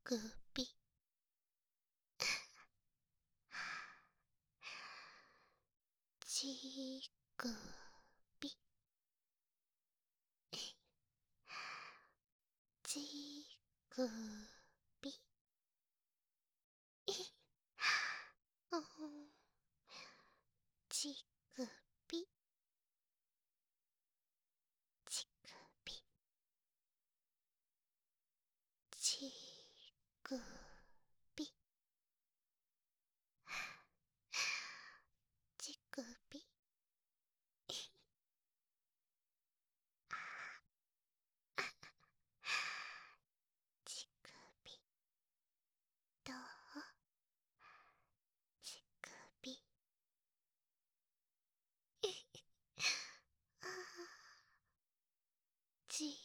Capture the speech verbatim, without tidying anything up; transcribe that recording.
くび。ちくび。ちくび。うん、ちくび。ちくび。ちくび。ちくび。ちくび。どう？ちくび。あーち